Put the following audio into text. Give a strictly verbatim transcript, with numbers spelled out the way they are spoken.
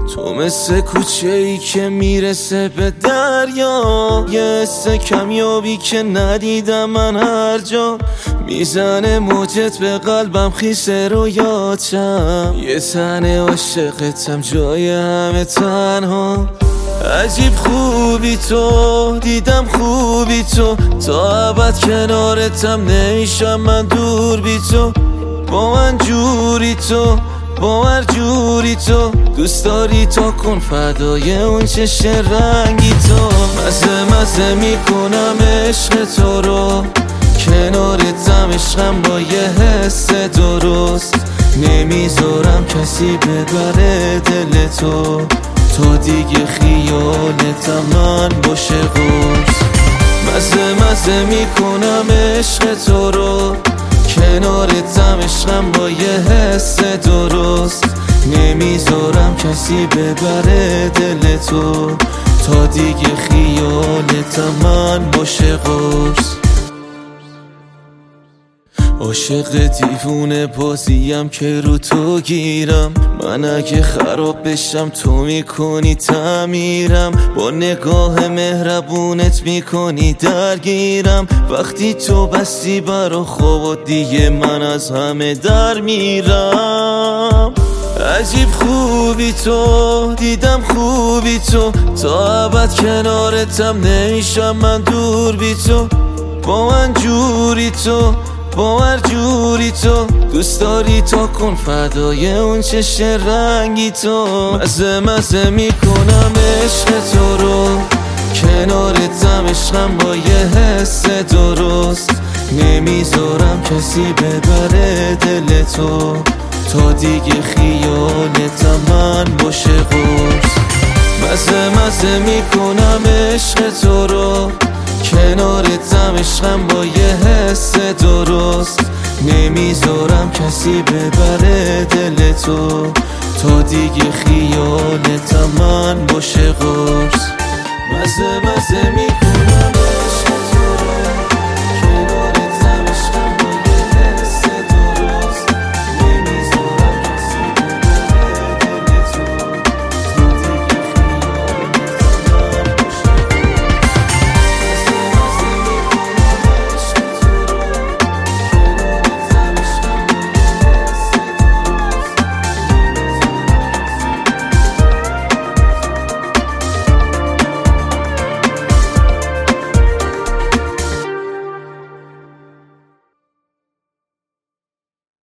تو مثل کوچه ای که میرسه به دریا، یه حس کمیابی که ندیدم من هر جا. میزنه موجت به قلبم خیسه رویاتم، یه تنه عاشقتم جای همه تنها. عجیب خوبی تو، دیدم خوبی تو، تا ابد کنارتم نمیشم من دور بی تو. با من جوری تو، با هر جوری تو، دوست داری تا کن فدای اون چشم رنگی تو. مزه مزه میکنم عشق تو رو، کنارتم عشقم با یه حس درست. نمیذارم کسی ببره دل تو، تا دیگه خیالتم من باشه قرص. مزه مزه میکنم عشق تو رو، کنارتم عشقم با یه حس درست. نمیذارم کسی ببره دل تو، تا دیگه خیالتم من باشه قرص. عاشق دیوونه بازیم که رو تو گیرم، من اگه خراب بشم تو میکنی تعمیرم. با نگاه مهربونت میکنی درگیرم، وقتی تو بستی برا خواب دیگه من از همه در میرم. عجیب خوبی تو، دیدم خوبی تو، تا ابد کنارتم نمیشم من دور بی تو. با من جوری تو، با هر جوری تو، دوست داری تا کن فدای اون چشم رنگی تو. مزه مزه میکنم عشق تو رو، کنارتم عشقم با یه حس درست. نمیذارم کسی ببره دل تو، تا دیگه خیالتم من باشه قرص. مزه مزه میکنم عشق تو رو، کنارتم عشقم با یه حس درست. نمیذارم کسی ببره دل تو، تا دیگه خیالتم من باشه قرص. مزه مزه میکنم